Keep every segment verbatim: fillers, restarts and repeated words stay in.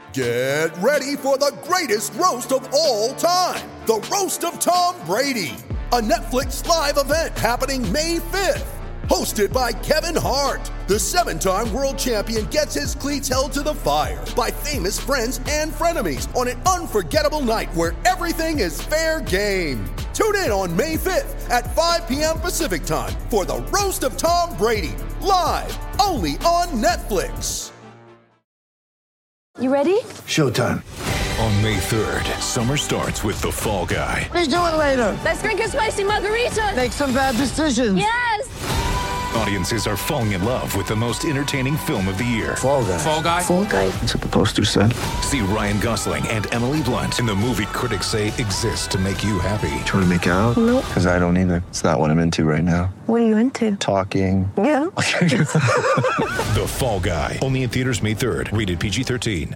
Get ready for the greatest roast of all time, the Roast of Tom Brady, a Netflix live event happening May fifth. Hosted by Kevin Hart, the seven-time world champion gets his cleats held to the fire by famous friends and frenemies on an unforgettable night where everything is fair game. Tune in on May fifth at five p.m. Pacific time for the Roast of Tom Brady, live only on Netflix. You ready? Showtime. On May third, summer starts with The Fall Guy. Let's do it later. Let's drink a spicy margarita. Make some bad decisions. Yes! Audiences are falling in love with the most entertaining film of the year. Fall Guy. Fall Guy? Fall Guy. That's what the poster said. See Ryan Gosling and Emily Blunt in the movie critics say exists to make you happy. Trying to make it out? Nope. Because I don't either. It's not what I'm into right now. What are you into? Talking. Yeah. The Fall Guy. Only in theaters May third. Rated P G thirteen.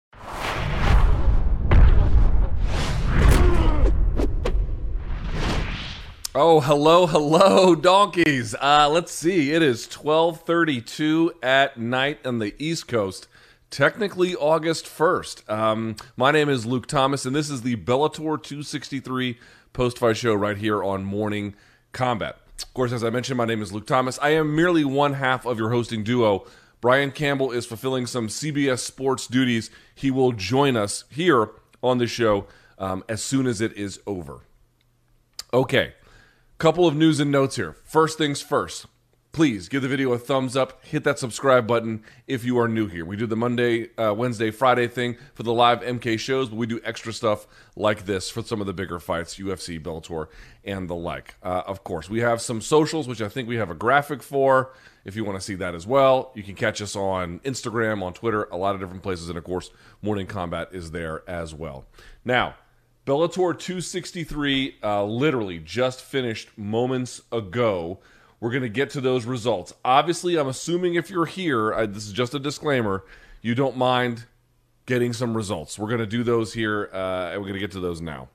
Oh, hello, hello, donkeys. Uh, let's see. It is twelve thirty-two at night on the East Coast. Technically August first. Um, my name is Luke Thomas, and this is the Bellator two sixty-three post-fight show right here on Morning Combat. Of course, as I mentioned, my name is Luke Thomas. I am merely one half of your hosting duo. Brian Campbell is fulfilling some C B S Sports duties. He will join us here on the show um, as soon as it is over. Okay. Couple of news and notes here. First things first, please give the video a thumbs up. Hit that subscribe button if you are new here. We do the Monday, uh, Wednesday, Friday thing for the live M K shows, but we do extra stuff like this for some of the bigger fights, U F C, Bellator, and the like. Uh, of course, we have some socials, which I think we have a graphic for. If you want to see that as well, you can catch us on Instagram, on Twitter, a lot of different places, and of course, Morning Combat is there as well. Now, Bellator two sixty-three uh, literally just finished moments ago. We're going to get to those results. Obviously, I'm assuming if you're here, I, this is just a disclaimer, you don't mind getting some results. We're going to do those here, uh, and we're going to get to those now.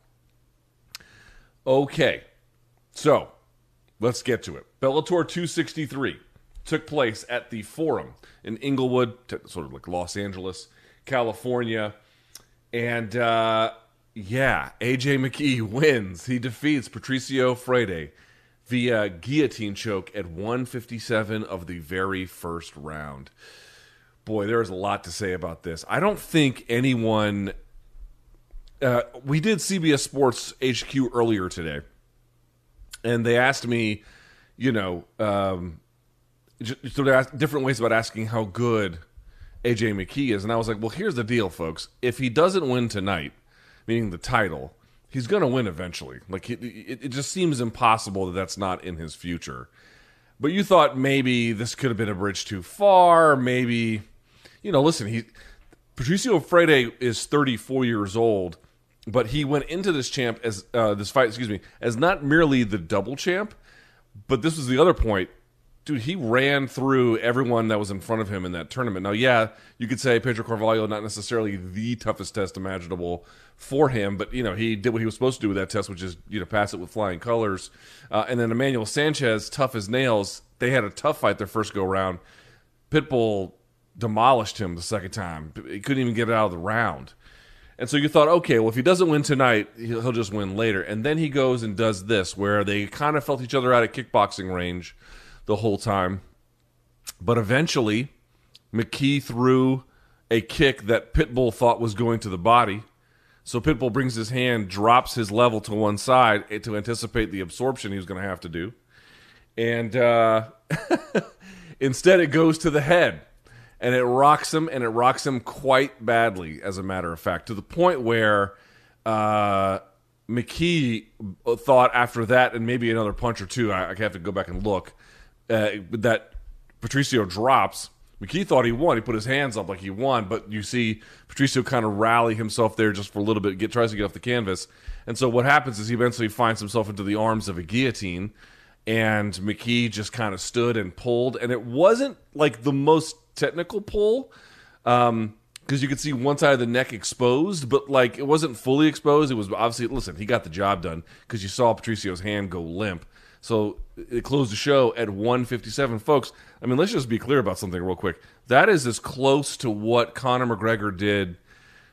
Okay, so let's get to it. Bellator two sixty-three took place at the Forum in Inglewood, sort of like Los Angeles, California, and uh, yeah, A J McKee wins. He defeats Patricio Freire via guillotine choke at one fifty-seven of the very first round. Boy, there is a lot to say about this. I don't think anyone... Uh, we did C B S Sports H Q earlier today, and they asked me, you know, um, just sort of different ways about asking how good A J McKee is, and I was like, well, here's the deal, folks. If he doesn't win tonight, meaning the title, he's going to win eventually. Like it, it, it just seems impossible that that's not in his future. But you thought maybe this could have been a bridge too far. Maybe, you know, listen, he Patricio Freire is thirty-four years old, but he went into this champ as uh, this fight, excuse me, as not merely the double champ, but this was the other point. Dude, he ran through everyone that was in front of him in that tournament. Now, yeah, you could say Pedro Carvalho, not necessarily the toughest test imaginable for him, but, you know, he did what he was supposed to do with that test, which is, you know, pass it with flying colors. Uh, and then Emmanuel Sanchez, tough as nails. They had a tough fight their first go-round. Pitbull demolished him the second time. He couldn't even get it out of the round. And so you thought, okay, well, if he doesn't win tonight, he'll, he'll just win later. And then he goes and does this, where they kind of felt each other out at kickboxing range the whole time. But eventually, McKee threw a kick that Pitbull thought was going to the body. So Pitbull brings his hand, drops his level to one side to anticipate the absorption he was going to have to do. And uh, instead it goes to the head. And it rocks him, and it rocks him quite badly, as a matter of fact, to the point where uh, McKee thought after that, and maybe another punch or two, I, I have to go back and look, uh, that Patricio drops. McKee thought he won. He put his hands up like he won, but you see Patricio kind of rally himself there just for a little bit, get tries to get off the canvas. And so what happens is he eventually finds himself into the arms of a guillotine, and McKee just kind of stood and pulled, and it wasn't like the most technical pull, um, because you could see one side of the neck exposed, but like it wasn't fully exposed. It was obviously, listen, he got the job done because you saw Patricio's hand go limp. So it closed the show at one fifty-seven. Folks, I mean, let's just be clear about something real quick. That is as close to what Conor McGregor did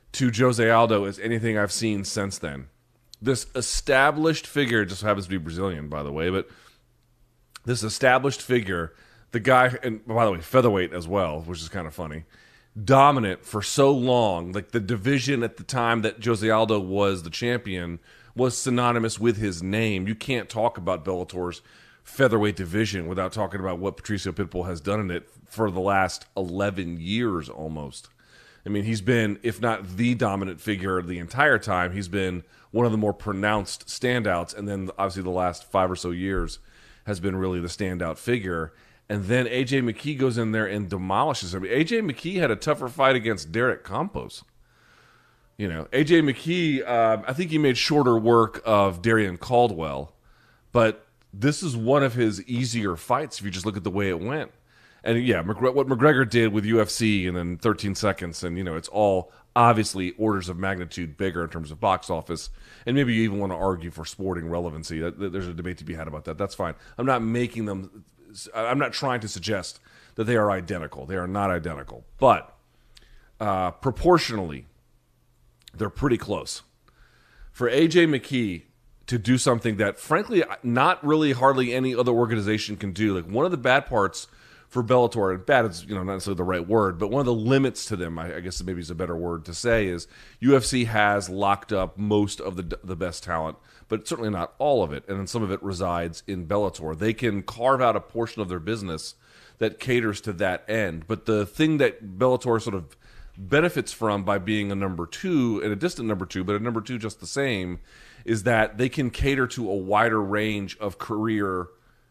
to Jose Aldo as anything I've seen since then. This established figure, just happens to be Brazilian, by the way, but this established figure, the guy, and by the way, featherweight as well, which is kind of funny, dominant for so long, like the division at the time that Jose Aldo was the champion was synonymous with his name. You can't talk about Bellator's featherweight division without talking about what Patricio Pitbull has done in it for the last eleven years almost. I mean, he's been, if not the dominant figure the entire time, he's been one of the more pronounced standouts, and then obviously the last five or so years has been really the standout figure. And then A J McKee goes in there and demolishes him. A J McKee had a tougher fight against Derek Campos. You know, A J McKee, uh, I think he made shorter work of Darian Caldwell, but this is one of his easier fights if you just look at the way it went. And yeah, what McGregor did with U F C and then thirteen seconds, and you know, it's all obviously orders of magnitude bigger in terms of box office. And maybe you even want to argue for sporting relevancy. There's a debate to be had about that. That's fine. I'm not making them, I'm not trying to suggest that they are identical. They are not identical. But uh, proportionally, they're pretty close. For A J McKee to do something that, frankly, not really hardly any other organization can do. Like, one of the bad parts for Bellator, and bad is, you know, not necessarily the right word, but one of the limits to them, I, I guess maybe is a better word to say, is U F C has locked up most of the the best talent, but certainly not all of it, and then some of it resides in Bellator. They can carve out a portion of their business that caters to that end, but the thing that Bellator sort of benefits from by being a number two, and a distant number two, but a number two just the same, is that they can cater to a wider range of career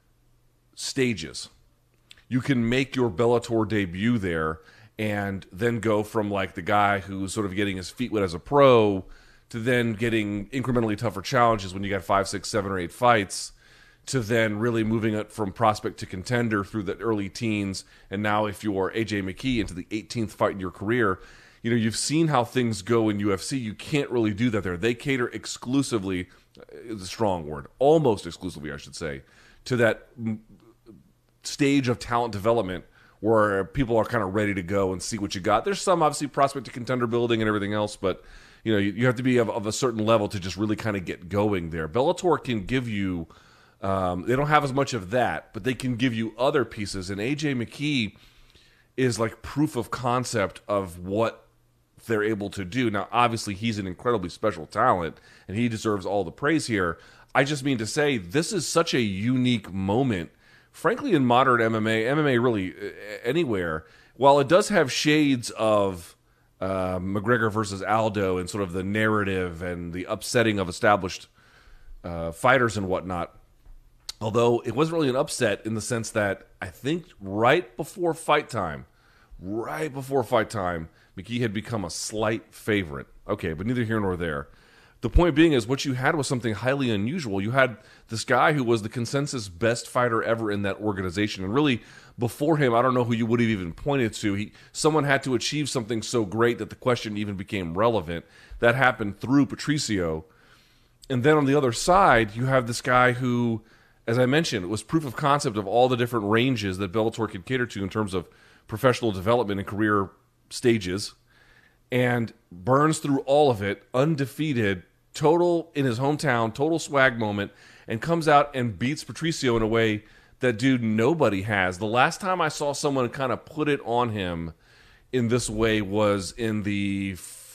stages. You can make your Bellator debut there and then go from like the guy who's sort of getting his feet wet as a pro to then getting incrementally tougher challenges when you got five, six, seven, or eight fights, to then really moving it from prospect to contender through the early teens. And now if you're A J McKee into the eighteenth fight in your career, you know, you've seen how things go in U F C. You can't really do that there. They cater exclusively, is a strong word, almost exclusively, I should say, to that stage of talent development where people are kind of ready to go and see what you got. There's some obviously prospect to contender building and everything else, but you know, you, you have to be of, of a certain level to just really kind of get going there. Bellator can give you, um, they don't have as much of that, but they can give you other pieces. And A J McKee is like proof of concept of what they're able to do. Now, obviously, he's an incredibly special talent, and he deserves all the praise here. I just mean to say, this is such a unique moment, frankly, in modern M M A, M M A really anywhere. While it does have shades of uh, McGregor versus Aldo and sort of the narrative and the upsetting of established uh, fighters and whatnot, although it wasn't really an upset in the sense that I think right before fight time, right before fight time, McKee had become a slight favorite. Okay, but neither here nor there. The point being is what you had was something highly unusual. You had this guy who was the consensus best fighter ever in that organization. And really, before him, I don't know who you would have even pointed to. He, someone had to achieve something so great that the question even became relevant. That happened through Patricio. And then on the other side, you have this guy who, as I mentioned, was proof of concept of all the different ranges that Bellator could cater to in terms of professional development and career stages, and burns through all of it, undefeated, total in his hometown, total swag moment, and comes out and beats Patricio in a way that, dude, nobody has. The last time I saw someone kind of put it on him in this way was in the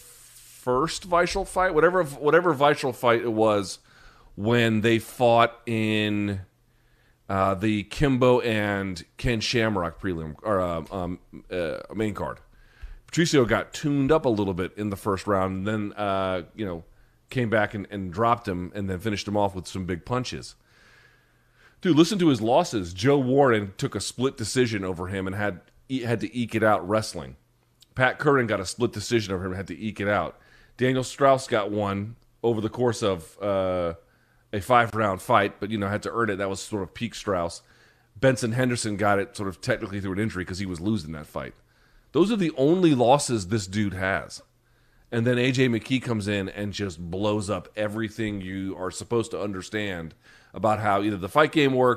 first Weichel fight, whatever whatever Weichel fight it was, when they fought in uh, the Kimbo and Ken Shamrock prelim or uh, um, uh, main card. Patricio got tuned up a little bit in the first round, and then uh, you know, came back and, and dropped him, and then finished him off with some big punches. Dude, listen to his losses. Joe Warren took a split decision over him and had had to eke it out wrestling. Pat Curran got a split decision over him and had to eke it out. Daniel Strauss got one over the course of uh, a five-round fight, but you know, had to earn it. That was sort of peak Strauss. Benson Henderson got it sort of technically through an injury because he was losing that fight. Those are the only losses this dude has. And then A J McKee comes in and just blows up everything you are supposed to understand about how either the fight game works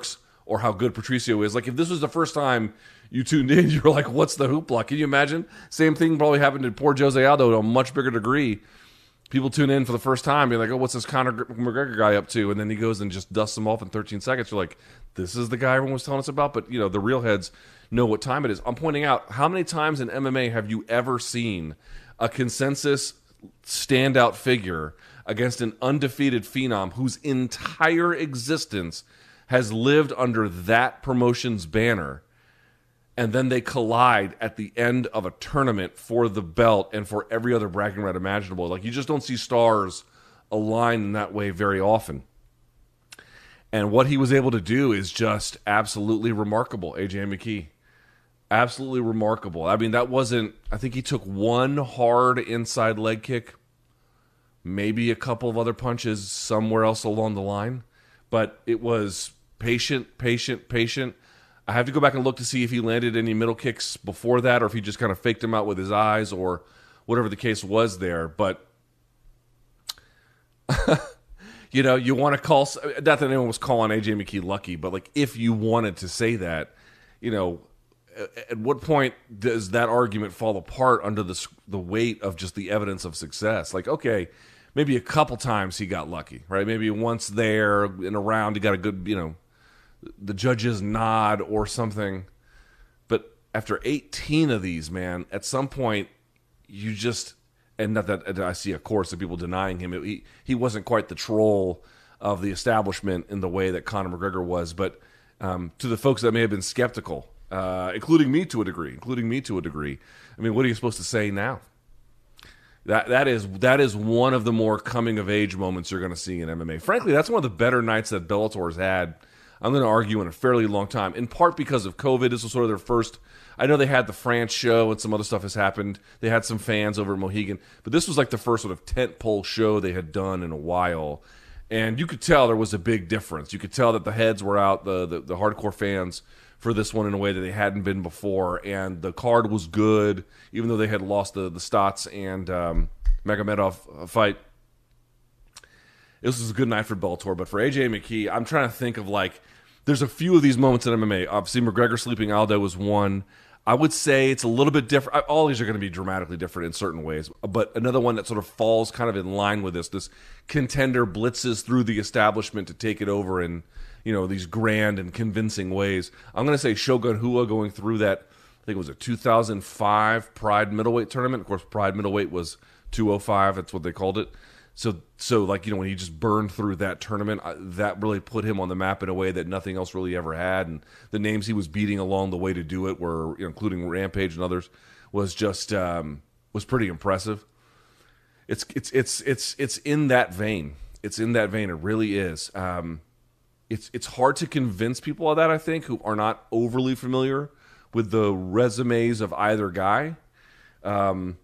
or how good Patricio is. Like, if this was the first time you tuned in, you were like, what's the hoopla? Can you imagine? Same thing probably happened to poor Jose Aldo to a much bigger degree. People tune in for the first time, be like, oh, what's this Conor McGregor guy up to? And then he goes and just dusts them off in thirteen seconds. You're like, this is the guy everyone was telling us about? But, you know, the real heads know what time it is. I'm pointing out, how many times in M M A have you ever seen a consensus standout figure against an undefeated phenom whose entire existence has lived under that promotion's banner, and then they collide at the end of a tournament for the belt and for every other bragging right imaginable? Like, you just don't see stars align in that way very often. And what he was able to do is just absolutely remarkable, A J McKee. Absolutely remarkable. I mean, that wasn't... I think he took one hard inside leg kick, maybe a couple of other punches somewhere else along the line, but it was patient, patient, patient. I have to go back and look to see if he landed any middle kicks before that, or if he just kind of faked them out with his eyes, or whatever the case was there. But, you know, you want to call... Not that anyone was calling A J McKee lucky, but, like, if you wanted to say that, you know, at what point does that argument fall apart under the the weight of just the evidence of success? Like, okay, maybe a couple times he got lucky, right? Maybe once there in a round he got a good, you know, the judge's nod or something. But after eighteen of these, man, at some point you just, and not that I see a chorus of people denying him, he, he wasn't quite the troll of the establishment in the way that Conor McGregor was, but um, to the folks that may have been skeptical, uh, including me to a degree, including me to a degree, I mean, what are you supposed to say now? That that is that is one of the more coming of age moments you're going to see in M M A. Frankly, that's one of the better nights that Bellator's had, I'm going to argue, in a fairly long time. In part because of COVID. This was sort of their first. I know they had the France show and some other stuff has happened. They had some fans over at Mohegan, but this was like the first sort of tentpole show they had done in a while. And you could tell there was a big difference. You could tell that the heads were out, the the, the hardcore fans, for this one in a way that they hadn't been before. And the card was good, even though they had lost the, the Stotts and um, Magomedov fight. This was a good night for Bellator. But for A J McKee, I'm trying to think of, like, there's a few of these moments in M M A. Obviously, McGregor sleeping Aldo was one. I would say it's a little bit different. All these are going to be dramatically different in certain ways. But another one that sort of falls kind of in line with this, this contender blitzes through the establishment to take it over in, you know, these grand and convincing ways. I'm going to say Shogun Rua going through that, I think it was a two thousand five Pride middleweight tournament. Of course, Pride middleweight was two oh five. That's what they called it. So, so like, you know, when he just burned through that tournament, that really put him on the map in a way that nothing else really ever had. And the names he was beating along the way to do it were, you know, including Rampage and others, was just um, was pretty impressive. It's it's it's it's it's in that vein. It's in that vein. It really is. Um, it's it's hard to convince people of that, I think, who are not overly familiar with the resumes of either guy. Um,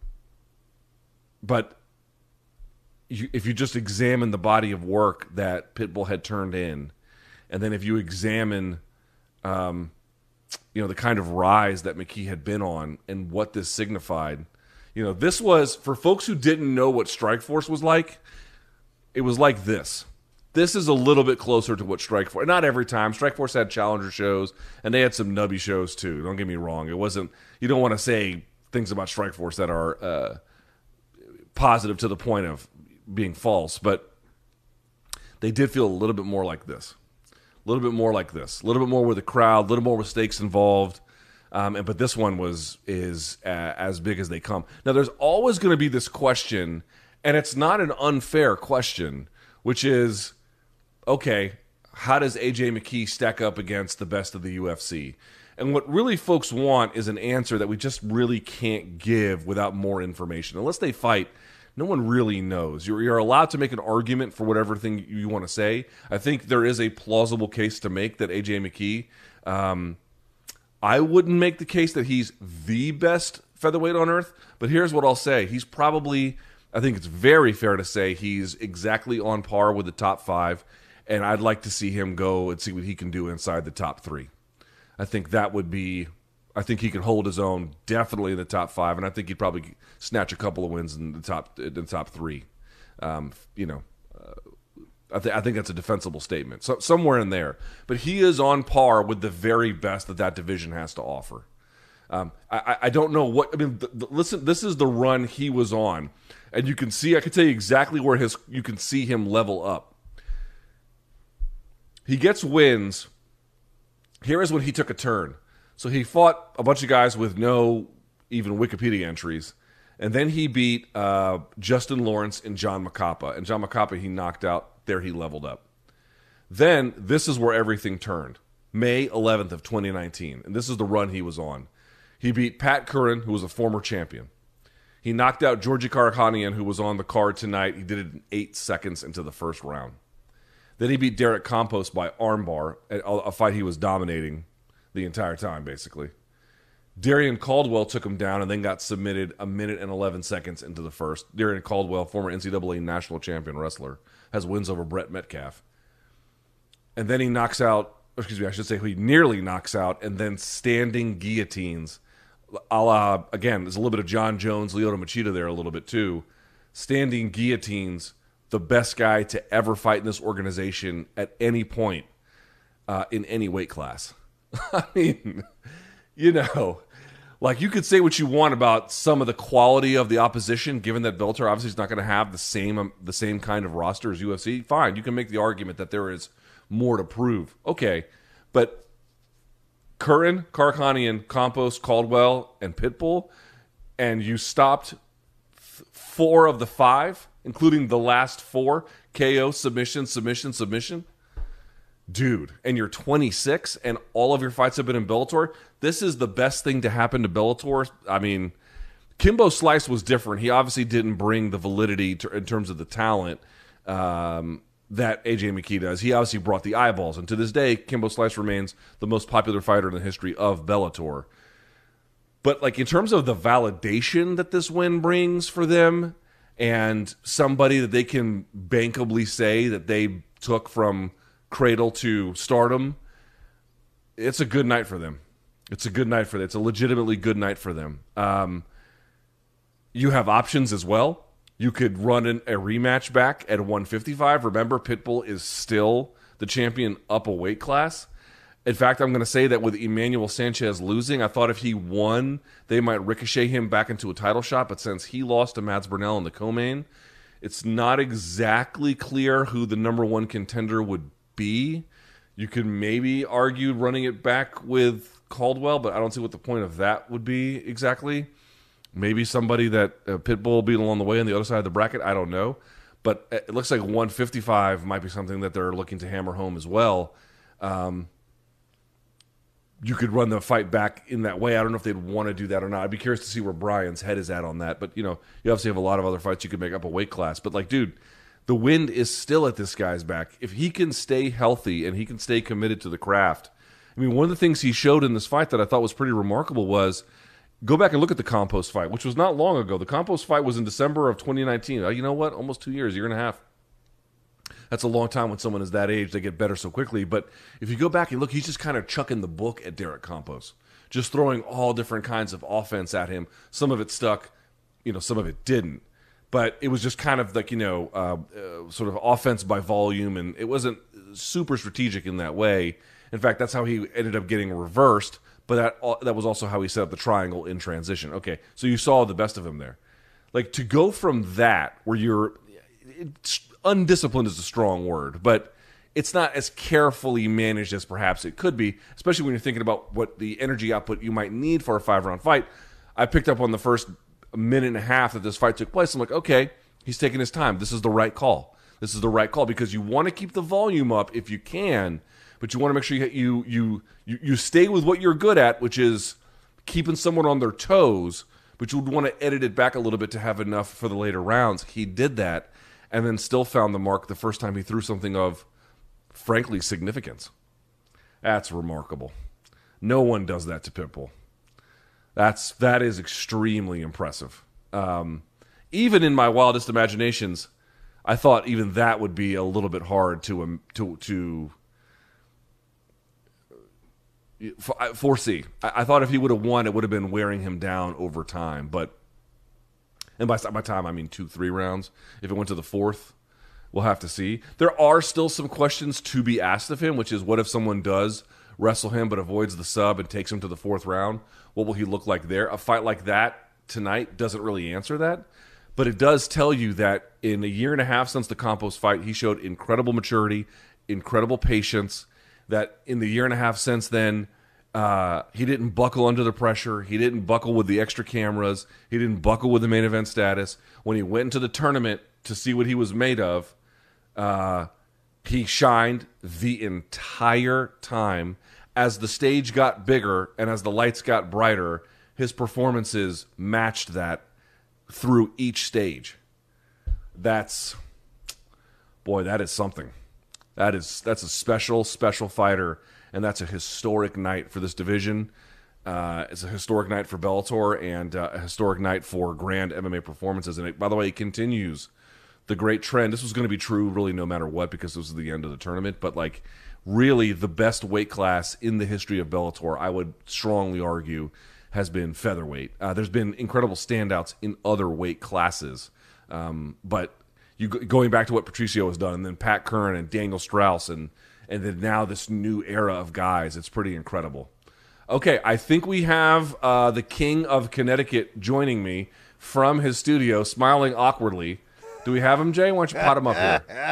but You, if you just examine the body of work that Pitbull had turned in, and then if you examine, um, you know, the kind of rise that McKee had been on and what this signified, you know, this was, for folks who didn't know what Strikeforce was like, it was like this. This is a little bit closer to what Strikeforce, not every time. Strikeforce had challenger shows, and they had some nubby shows too. Don't get me wrong. It wasn't, you don't want to say things about Strikeforce that are uh, positive to the point of being false, but they did feel a little bit more like this, a little bit more like this, a little bit more with the crowd, a little more with stakes involved. Um, and but this one was is uh, as big as they come. Now, there's always going to be this question, and it's not an unfair question, which is, okay, how does A J McKee stack up against the best of the U F C? And what really folks want is an answer that we just really can't give without more information. Unless they fight, no one really knows. You're, you're allowed to make an argument for whatever thing you want to say. I think there is a plausible case to make that A J McKee, um, I wouldn't make the case that he's the best featherweight on earth, but here's what I'll say. He's probably, I think it's very fair to say he's exactly on par with the top five, and I'd like to see him go and see what he can do inside the top three. I think that would be... I think he could hold his own definitely in the top five, and I think he'd probably snatch a couple of wins in the top in the top three. Um, you know, uh, I, th- I think that's a defensible statement. So somewhere in there, but he is on par with the very best that that division has to offer. Um, I, I don't know what I mean. The, the, listen, this is the run he was on, and you can see. I can tell you exactly where his. You can see him level up. He gets wins. Here is when he took a turn. So he fought a bunch of guys with no even Wikipedia entries, and then he beat uh, Justin Lawrence and John Macapa. And John Macapa he knocked out. There he leveled up. Then this is where everything turned. May eleventh of twenty nineteen, and this is the run he was on. He beat Pat Curran, who was a former champion. He knocked out Georgi Karakhanyan, who was on the card tonight. He did it in eight seconds into the first round. Then he beat Derek Campos by armbar, a fight he was dominating the entire time, basically. Darian Caldwell took him down and then got submitted a minute and eleven seconds into the first. Darian Caldwell, former N C double A national champion wrestler, has wins over Brett Metcalf. And then he knocks out, excuse me, I should say he nearly knocks out, and then standing guillotines. A la, again, there's a little bit of John Jones, Lyoto Machida there a little bit too. Standing guillotines, the best guy to ever fight in this organization at any point uh, in any weight class. I mean, you know, like you could say what you want about some of the quality of the opposition, given that Bellator obviously is not going to have the same um, the same kind of roster as U F C. Fine, you can make the argument that there is more to prove. Okay, but Curran, Karakhanyan, Campos, Caldwell, and Pitbull, and you stopped th- four of the five, including the last four, K O, submission, submission, submission. Dude, and you're twenty-six, and all of your fights have been in Bellator. This is the best thing to happen to Bellator. I mean, Kimbo Slice was different. He obviously didn't bring the validity to, in terms of the talent um, that A J McKee does. He obviously brought the eyeballs, and to this day, Kimbo Slice remains the most popular fighter in the history of Bellator. But like in terms of the validation that this win brings for them, and somebody that they can bankably say that they took from cradle to stardom, it's a good night for them. It's a good night for them. It's a legitimately good night for them. Um, you have options as well. You could run an, a rematch back at one fifty-five. Remember, Pitbull is still the champion up a weight class. In fact, I'm going to say that with Emmanuel Sanchez losing, I thought if he won, they might ricochet him back into a title shot. But since he lost to Mads Burnell in the co-main, it's not exactly clear who the number one contender would be. You could maybe argue running it back with Caldwell, but I don't see what the point of that would be exactly. Maybe somebody that uh, Pitbull beat along the way on the other side of the bracket. I don't know. But it looks like one fifty-five might be something that they're looking to hammer home as well. Um, you could run the fight back in that way. I don't know if they'd want to do that or not. I'd be curious to see where Brian's head is at on that. But, you know, you obviously have a lot of other fights you could make up a weight class. But, like, dude, the wind is still at this guy's back. If he can stay healthy and he can stay committed to the craft. I mean, one of the things he showed in this fight that I thought was pretty remarkable was go back and look at the Campos fight, which was not long ago. The Campos fight was in December of twenty nineteen. You know what? Almost two years, a year and a half. That's a long time when someone is that age. They get better so quickly. But if you go back and look, he's just kind of chucking the book at Derek Campos, just throwing all different kinds of offense at him. Some of it stuck, you know, some of it didn't. But it was just kind of like, you know, uh, uh, sort of offense by volume, and it wasn't super strategic in that way. In fact, that's how he ended up getting reversed, but that that was also how he set up the triangle in transition. Okay, so you saw the best of him there. Like, to go from that, where you're it's, undisciplined is a strong word, but it's not as carefully managed as perhaps it could be, especially when you're thinking about what the energy output you might need for a five-round fight. I picked up on the first minute and a half that this fight took place. I'm like, okay, he's taking his time. This is the right call. This is the right call because you want to keep the volume up if you can, but you want to make sure you you you you, you stay with what you're good at, which is keeping someone on their toes, but you would want to edit it back a little bit to have enough for the later rounds. He did that and then still found the mark the first time he threw something of, frankly, significance. That's remarkable. No one does that to Pitbull. That's that is extremely impressive. Um, even in my wildest imaginations, I thought even that would be a little bit hard to um, to to foresee. I, I thought if he would have won, it would have been wearing him down over time. But and by by time I mean two, three rounds. If it went to the fourth, We'll have to see. There are still some questions to be asked of him, which is what if someone does wrestle him but avoids the sub and takes him to the fourth round? What will he look like there? A fight like that tonight doesn't really answer that, but it does tell you that in a year and a half since the Campos fight, he showed incredible maturity, incredible patience, that in the year and a half since then, uh, he didn't buckle under the pressure. He didn't buckle with the extra cameras. He didn't buckle with the main event status. When he went into the tournament to see what he was made of, Uh, he shined the entire time. As the stage got bigger and as the lights got brighter, his performances matched that through each stage. That's, boy, that is something. That is that's a special, special fighter, and that's a historic night for this division. Uh, it's a historic night for Bellator and uh, a historic night for grand M M A performances. And it, by the way, it continues the great trend. This was going to be true really no matter what because this was the end of the tournament, but like really the best weight class in the history of Bellator, I would strongly argue, has been featherweight. Uh, there's been incredible standouts in other weight classes, um, but you going back to what Patricio has done, and then Pat Curran and Daniel Strauss, and and then now this new era of guys, it's pretty incredible. Okay, I think we have uh, the King of Connecticut joining me from his studio, smiling awkwardly. Do we have him, Jay? Why don't you pot him up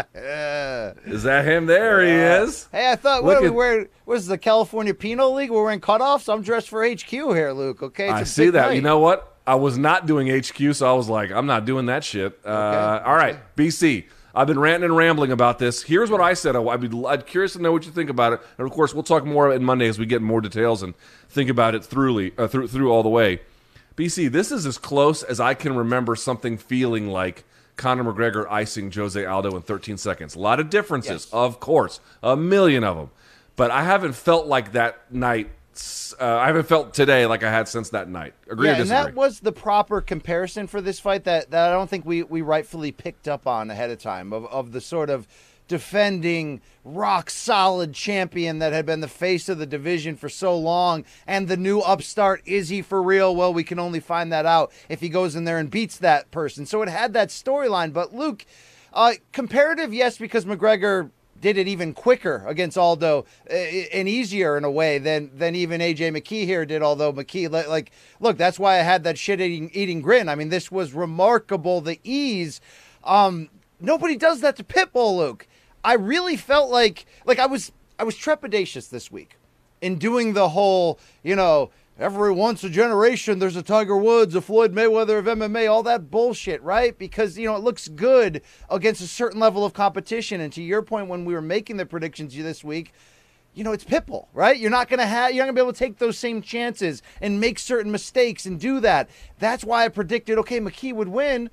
here? Is that him? There he is. Hey, I thought, Look what are we at- wearing? What is the California Penal League? We're wearing cutoffs? I'm dressed for H Q here, Luke, okay? It's I a see big that. night. You know what? I was not doing H Q, so I was like, I'm not doing that shit. Uh, Okay. All right, B C. I've been ranting and rambling about this. Here's what I said. I'd be I'm curious to know what you think about it. And, of course, we'll talk more on Monday as we get more details and think about it thoroughly, uh, through, through all the way. B C, this is as close as I can remember something feeling like Conor McGregor icing Jose Aldo in thirteen seconds. A lot of differences, Yes. of course, a million of them. But I haven't felt like that night. Uh, I haven't felt today like I had since that night. Agree Yeah, or and disagree? that was the proper comparison for this fight that, that I don't think we, we rightfully picked up on ahead of time, of, of the sort of defending rock-solid champion that had been the face of the division for so long, and the new upstart, is he for real? Well, we can only find that out if he goes in there and beats that person. So it had that storyline. But, Luke, uh, comparative, yes, because McGregor did it even quicker against Aldo uh, and easier in a way than than even A J McKee here did, although McKee, like, look, that's why I had that shit-eating eating grin. I mean, this was remarkable, the ease. Um, nobody does that to Pitbull, Luke. I really felt like, like I was, I was trepidatious this week in doing the whole, you know, every once a generation there's a Tiger Woods, a Floyd Mayweather of M M A, all that bullshit, right? Because, you know, it looks good against a certain level of competition. And to your point, when we were making the predictions this week, you know, it's Pitbull, right? You're not going to have, you're not going to be able to take those same chances and make certain mistakes and do that. That's why I predicted, okay, McKee would win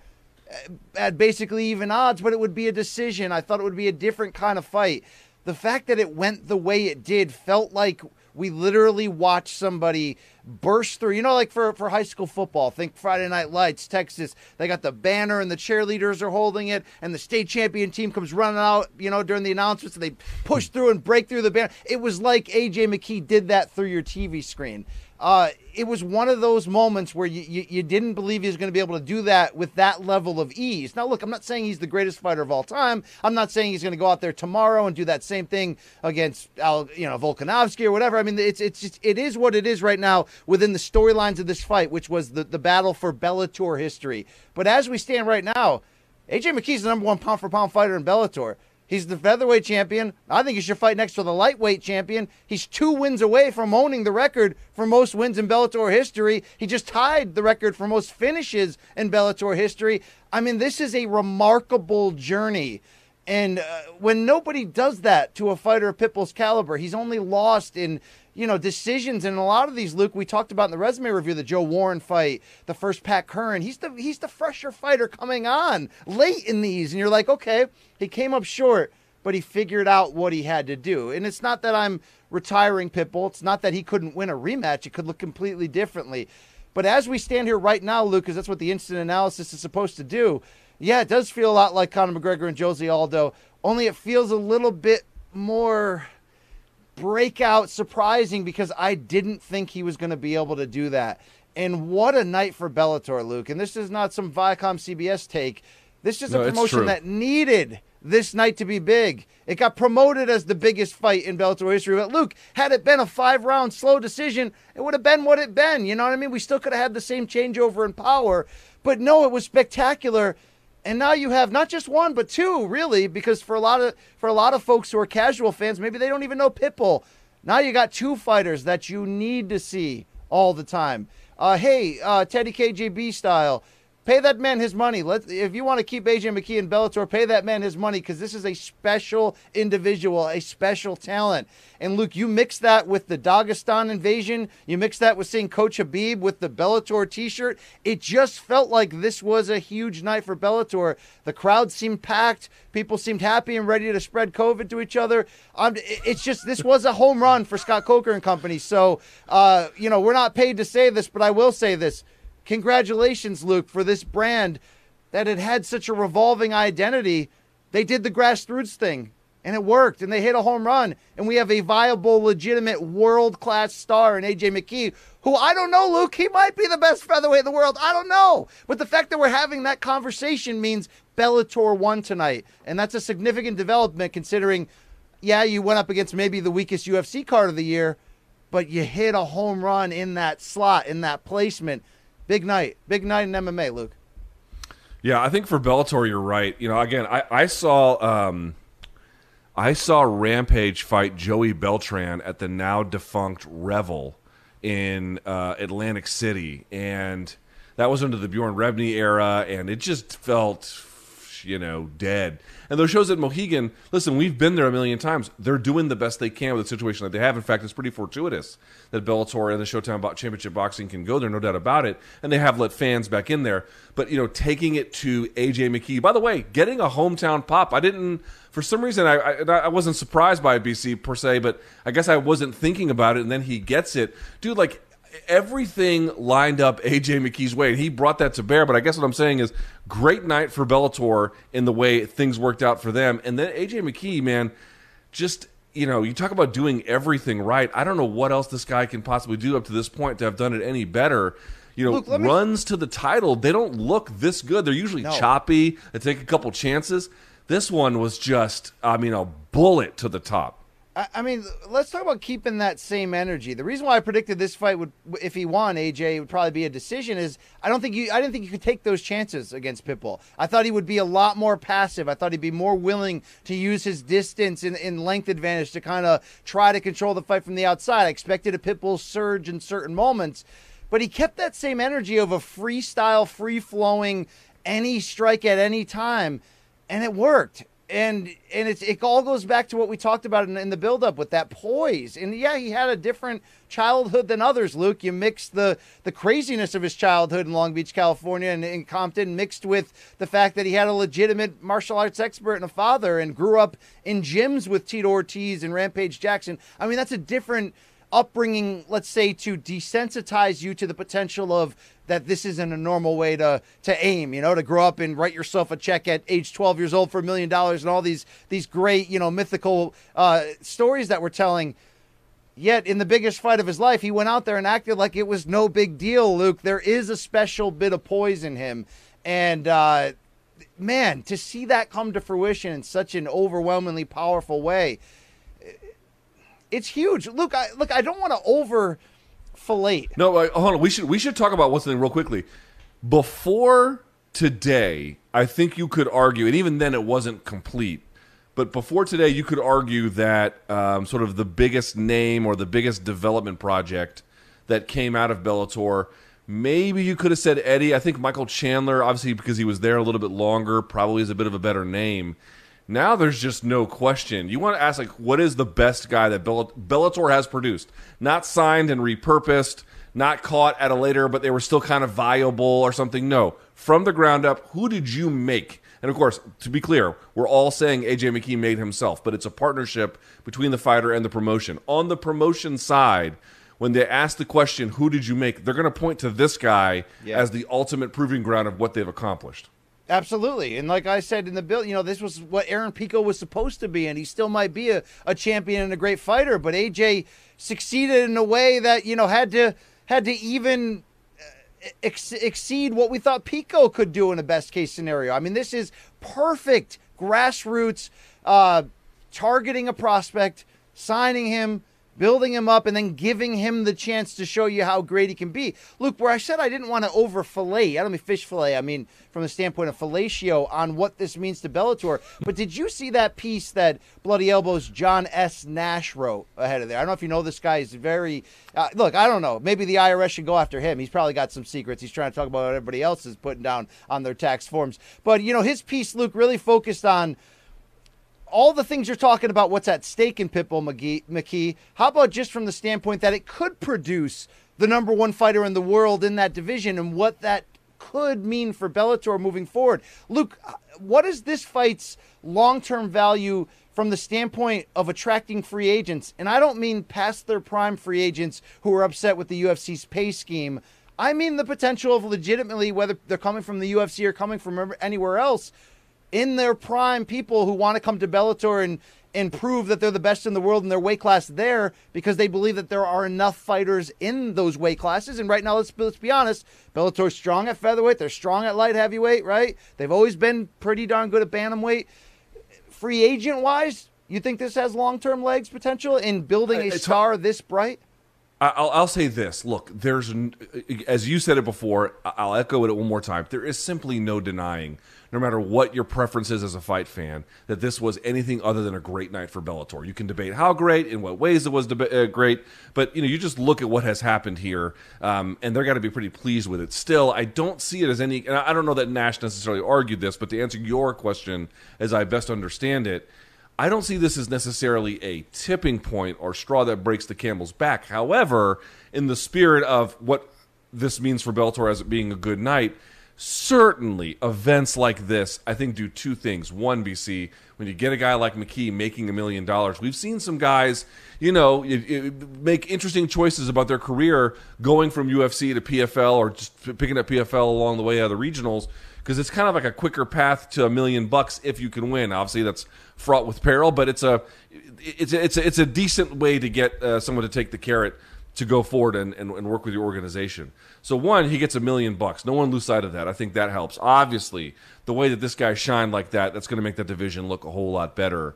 at basically even odds, but it would be a decision. I thought it would be a different kind of fight. The fact that it went the way it did felt like we literally watched somebody burst through, you know, like for, for high school football, think Friday Night Lights, Texas, they got the banner and the cheerleaders are holding it and the state champion team comes running out, you know, during the announcements and they push through and break through the banner. It was like A J McKee did that through your T V screen. Uh, it was one of those moments where you, you, you didn't believe he was going to be able to do that with that level of ease. Now, look, I'm not saying he's the greatest fighter of all time. I'm not saying he's going to go out there tomorrow and do that same thing against, Al, you know, Volkanovski or whatever. I mean, it's it's just, it is what it is right now within the storylines of this fight, which was the, the battle for Bellator history. But as we stand right now, A J McKee's the number one pound for pound fighter in Bellator. He's the featherweight champion. I think he should fight next to the lightweight champion. He's two wins away from owning the record for most wins in Bellator history. He just tied the record for most finishes in Bellator history. I mean, this is a remarkable journey. And uh, when nobody does that to a fighter of Pitbull's caliber, he's only lost in, you know, decisions. And a lot of these, Luke, we talked about in the resume review, the Joe Warren fight, the first Pat Curran. He's the he's the fresher fighter coming on late in these. And you're like, okay, he came up short, but he figured out what he had to do. And it's not that I'm retiring Pitbull. It's not that he couldn't win a rematch. It could look completely differently. But as we stand here right now, Luke, because that's what the instant analysis is supposed to do, yeah, it does feel a lot like Conor McGregor and Jose Aldo, only it feels a little bit more breakout surprising because I didn't think he was going to be able to do that. And what a night for Bellator, Luke. And this is not some Viacom C B S take. This is No, a it's promotion true. that needed this night to be big. It got promoted as the biggest fight in Bellator history. But Luke, had it been a five-round slow decision, it would have been what it been. You know what I mean? We still could have had the same changeover in power. But no, it was spectacular. And now you have not just one, but two, really, because for a lot of for a lot of folks who are casual fans, maybe they don't even know Pitbull. Now you got two fighters that you need to see all the time. Uh, hey, uh, Teddy K J B style. Pay that man his money. Let if you want to keep A J McKee in Bellator, pay that man his money, because this is a special individual, a special talent. And Luke, you mix that with the Dagestan invasion, you mix that with seeing Coach Habib with the Bellator t-shirt. It just felt like this was a huge night for Bellator. The crowd seemed packed. People seemed happy and ready to spread COVID to each other. Um, it's just, this was a home run for Scott Coker and company. So, uh, you know, we're not paid to say this, but I will say this. Congratulations, Luke, for this brand that had had such a revolving identity. They did the grassroots thing, and it worked, and they hit a home run, and we have a viable, legitimate, world-class star in A J McKee, who I don't know, Luke, he might be the best featherweight in the world. I don't know. But the fact that we're having that conversation means Bellator won tonight, and that's a significant development considering, yeah, you went up against maybe the weakest U F C card of the year, but you hit a home run in that slot, in that placement. Big night. Big night in M M A, Luke. Yeah, I think for Bellator, you're right. You know, again, I, I saw um, I saw Rampage fight Joey Beltran at the now defunct Revel in uh, Atlantic City, and that was under the Bjorn Rebney era, and it just felt, you know, dead. And those shows at Mohegan, listen, we've been there a million times. They're doing the best they can with the situation that they have. In fact, it's pretty fortuitous that Bellator and the Showtime Championship Boxing can go there, no doubt about it. And they have let fans back in there. But, you know, taking it to A J McKee. By the way, getting a hometown pop. I didn't, for some reason, I, I, I wasn't surprised by B C per se, but I guess I wasn't thinking about it, and then he gets it. Dude, like, everything lined up A J McKee's way, and he brought that to bear. But I guess what I'm saying is, great night for Bellator in the way things worked out for them. And then A J McKee, man, just, you know, you talk about doing everything right. I don't know what else this guy can possibly do up to this point to have done it any better. You know, Luke, me... runs to the title, they don't look this good. They're usually no. choppy. They take a couple chances. This one was just, I mean, a bullet to the top. I mean, let's talk about keeping that same energy. The reason why I predicted this fight would, if he won, A J, it would probably be a decision. Is I don't think you, I didn't think you could take those chances against Pitbull. I thought he would be a lot more passive. I thought he'd be more willing to use his distance and, and length advantage to kind of try to control the fight from the outside. I expected a Pitbull surge in certain moments, but he kept that same energy of a freestyle, free flowing, any strike at any time, and it worked. And and it's, it all goes back to what we talked about in, in the build-up with that poise. And, yeah, he had a different childhood than others, Luke. You mixed the, the craziness of his childhood in Long Beach, California, and in Compton, mixed with the fact that he had a legitimate martial arts expert and a father and grew up in gyms with Tito Ortiz and Rampage Jackson. I mean, that's a different upbringing, let's say, to desensitize you to the potential of that this isn't a normal way to to aim, you know, to grow up and write yourself a check at age twelve years old for a million dollars and all these these great, you know, mythical uh, stories that we're telling. Yet in the biggest fight of his life, he went out there and acted like it was no big deal, Luke. There is a special bit of poise in him. And, uh, man, to see that come to fruition in such an overwhelmingly powerful way, it's huge. Luke, I, look, I don't want to over... fillet. No, uh, hold on. We should we should talk about one thing real quickly. Before today, I think you could argue, and even then it wasn't complete, but before today you could argue that um, sort of the biggest name or the biggest development project that came out of Bellator, maybe you could have said Eddie. I think Michael Chandler, obviously because he was there a little bit longer, probably is a bit of a better name. Now there's just no question. You want to ask, like, what is the best guy that Bellator has produced? Not signed and repurposed, not caught at a later, but they were still kind of viable or something. No. From the ground up, who did you make? And, of course, to be clear, we're all saying A J McKee made himself, but it's a partnership between the fighter and the promotion. On the promotion side, when they ask the question, who did you make, they're going to point to this guy yeah. as the ultimate proving ground of what they've accomplished. Absolutely. And like I said in the bill, you know, this was what Aaron Pico was supposed to be, and he still might be a, a champion and a great fighter, but A J succeeded in a way that, you know, had to had to even ex- exceed what we thought Pico could do in a best case scenario. I mean, this is perfect, grassroots, uh, targeting a prospect, signing him, building him up, and then giving him the chance to show you how great he can be. Luke, where I said I didn't want to over fillet, I don't mean fish fillet, I mean from the standpoint of fellatio on what this means to Bellator. But did you see that piece that Bloody Elbows John S. Nash wrote ahead of there? I don't know if you know this guy. He's very, uh, look, I don't know. Maybe the I R S should go after him. He's probably got some secrets. He's trying to talk about what everybody else is putting down on their tax forms. But, you know, his piece, Luke, really focused on all the things you're talking about, what's at stake in Pitbull McGee, McKee. How about just from the standpoint that it could produce the number one fighter in the world in that division and what that could mean for Bellator moving forward? Luke, what is this fight's long-term value from the standpoint of attracting free agents? And I don't mean past their prime free agents who are upset with the U F C's pay scheme. I mean the potential of legitimately, whether they're coming from the U F C or coming from anywhere else, in their prime, people who want to come to Bellator and, and prove that they're the best in the world in their weight class there because they believe that there are enough fighters in those weight classes. And right now, let's, let's be honest, Bellator's strong at featherweight. They're strong at light heavyweight, right? They've always been pretty darn good at bantamweight. Free agent-wise, you think this has long-term legs potential in building a It's star this bright? I'll, I'll say this. Look, there's, as you said it before, I'll echo it one more time. There is simply no denying, no matter what your preference is as a fight fan, that this was anything other than a great night for Bellator. You can debate how great, in what ways it was deba- uh, great, but you know, you just look at what has happened here, um, and they're got to be pretty pleased with it. Still, I don't see it as any, and I don't know that Nash necessarily argued this, but to answer your question, as I best understand it, I don't see this as necessarily a tipping point or straw that breaks the camel's back. However, in the spirit of what this means for Bellator as it being a good night, certainly events like this, I think, do two things. One, B C, when you get a guy like McKee making a million dollars, we've seen some guys, you know, it, it, make interesting choices about their career going from U F C to P F L or just picking up P F L along the way out of the regionals, because it's kind of like a quicker path to a million bucks if you can win. Obviously, that's fraught with peril, but it's a it's a, it's a, it's a decent way to get uh, someone to take the carrot to go forward and, and, and work with your organization. So one, he gets a million bucks. No one lose sight of that. I think that helps. Obviously, the way that this guy shined like that, that's going to make that division look a whole lot better.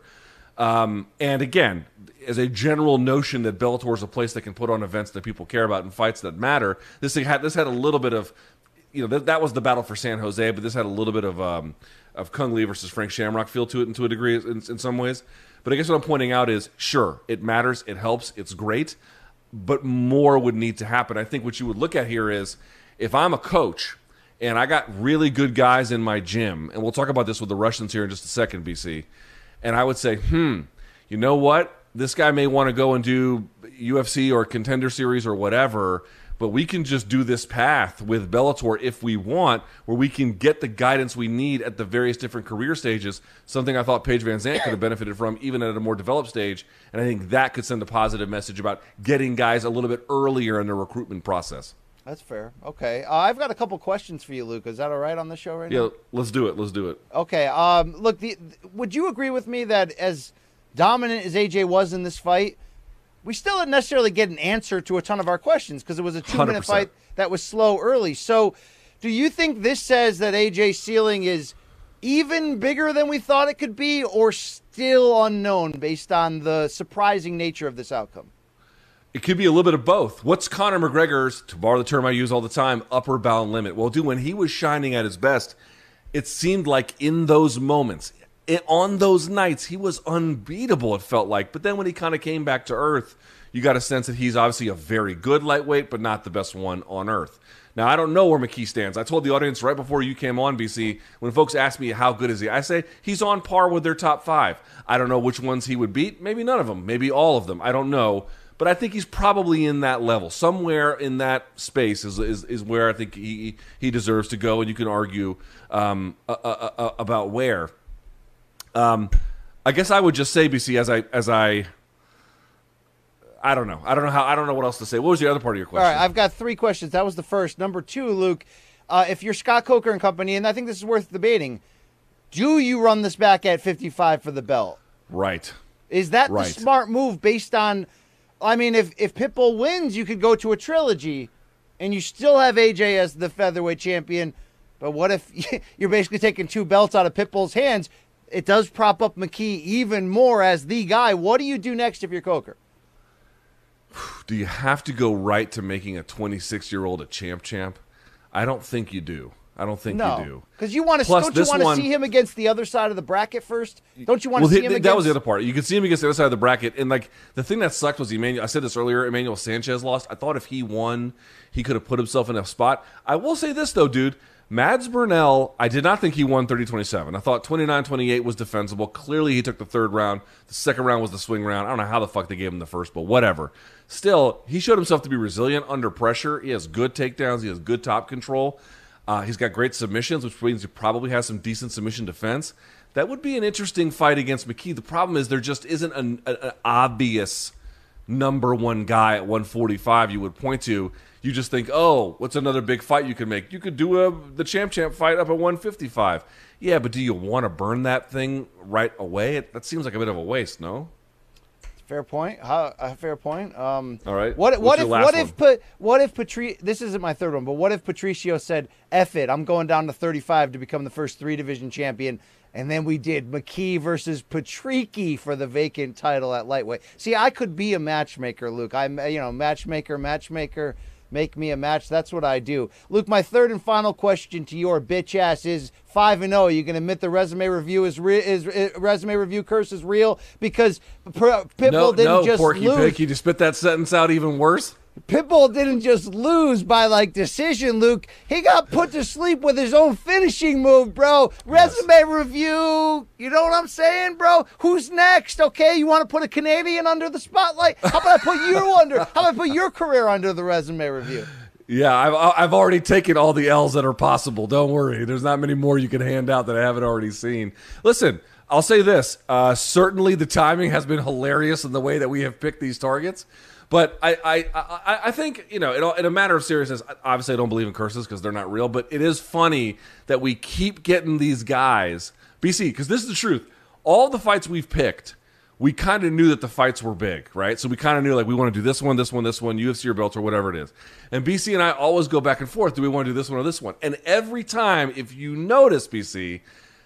Um, and again, as a general notion that Bellator is a place that can put on events that people care about and fights that matter, this thing had this had a little bit of, you know, that, that was the battle for San Jose, but this had a little bit of um, of Kung Lee versus Frank Shamrock feel to it, and to a degree, in, in some ways. But I guess what I'm pointing out is, sure, it matters, it helps, it's great, but more would need to happen. I think what you would look at here is, if I'm a coach and I got really good guys in my gym, and we'll talk about this with the Russians here in just a second, B C, and I would say, hmm, you know what? This guy may want to go and do U F C or Contender Series or whatever, but we can just do this path with Bellator if we want, where we can get the guidance we need at the various different career stages, something I thought Paige Van Zandt could have benefited from even at a more developed stage, and I think that could send a positive message about getting guys a little bit earlier in the recruitment process. That's fair. Okay. Uh, I've got a couple questions for you, Luke. Is that all right on the show right Yeah, now? Yeah, let's do it. Let's do it. Okay. Um, look, the, would you agree with me that as dominant as A J was in this fight, we still didn't necessarily get an answer to a ton of our questions because it was a two-minute fight that was slow early. So do you think this says that A J's ceiling is even bigger than we thought it could be, or still unknown based on the surprising nature of this outcome? It could be a little bit of both. What's Conor McGregor's, to borrow the term I use all the time, upper bound limit? Well, dude, when he was shining at his best, it seemed like in those moments, it, on those nights, he was unbeatable, it felt like. But then when he kind of came back to earth, you got a sense that he's obviously a very good lightweight, but not the best one on earth. Now, I don't know where McKee stands. I told the audience right before you came on, B C, when folks ask me how good is he, I say he's on par with their top five. I don't know which ones he would beat. Maybe none of them. Maybe all of them. I don't know. But I think he's probably in that level. Somewhere in that space is is, is where I think he he deserves to go, and you can argue um, uh, uh, uh, about where. Um, I guess I would just say, B C, as I as I I don't know. I don't know how I don't know what else to say. What was the other part of your question? All right, I've got three questions. That was the first. Number two, Luke, uh, if you're Scott Coker and company, and I think this is worth debating, do you run this back at fifty-five for the belt? Right. Is that right. the smart move based on, I mean, if, if Pitbull wins, you could go to a trilogy, and you still have A J as the featherweight champion, but what if you're basically taking two belts out of Pitbull's hands? it does prop up McKee even more as the guy. What do you do next if you're Coker? Do you have to go right to making a twenty-six-year-old a champ champ? I don't think you do. I don't think no, you do. Because you want to don't you want to see him against the other side of the bracket first? Don't you want well, to see he, him that against? That was the other part. You could see him against the other side of the bracket, and like the thing that sucked was Emmanuel. I said this earlier. Emmanuel Sanchez lost. I thought if he won, he could have put himself in a spot. I will say this though, dude. Mads Burnell, I did not think he won thirty twenty-seven. I thought twenty-nine twenty-eight was defensible. Clearly, he took the third round. The second round was the swing round. I don't know how the fuck they gave him the first, but whatever. Still, he showed himself to be resilient under pressure. He has good takedowns. He has good top control. Uh, he's got great submissions, which means he probably has some decent submission defense. That would be an interesting fight against McKee. The problem is there just isn't an, an, an obvious number one guy at one forty-five you would point to. You just think, oh, what's another big fight you could make? You could do a the champ champ fight up at one fifty-five. Yeah, but do you want to burn that thing right away? It, that seems like a bit of a waste, no? Fair point. How, a fair point. Um, All right. What, what if what one? if put what if Patri- This isn't my third one, but what if Patricio said, "F it, I'm going down to thirty-five to become the first three division champion," and then we did McKee versus Patricky for the vacant title at lightweight. See, I could be a matchmaker, Luke. I'm you know matchmaker, matchmaker. Make me a match. That's what I do. Luke, my third and final question to your bitch ass is five and zero. You can admit the resume review is re- is uh, resume review curse is real because P- Pitbull no, didn't no, just Porky lose. Pig, you just spit that sentence out even worse. Pitbull didn't just lose by like decision, Luke. He got put to sleep with his own finishing move, bro. Resume yes. review. You know what I'm saying, bro? Who's next? Okay, you want to put a Canadian under the spotlight? How about I put you under? How about I put your career under the resume review? Yeah, I've I've already taken all the L's that are possible. Don't worry. There's not many more you can hand out that I haven't already seen. Listen, I'll say this. Uh, certainly the timing has been hilarious in the way that we have picked these targets. But I, I, I, I think, you know, in a matter of seriousness, obviously I don't believe in curses because they're not real, but it is funny that we keep getting these guys. B C, because this is the truth. All the fights we've picked, we kind of knew that the fights were big, right? So we kind of knew, like, we want to do this one, this one, this one, U F C or Bellator, whatever it is. And B C and I always go back and forth. Do we want to do this one or this one? And every time, if you notice, B C,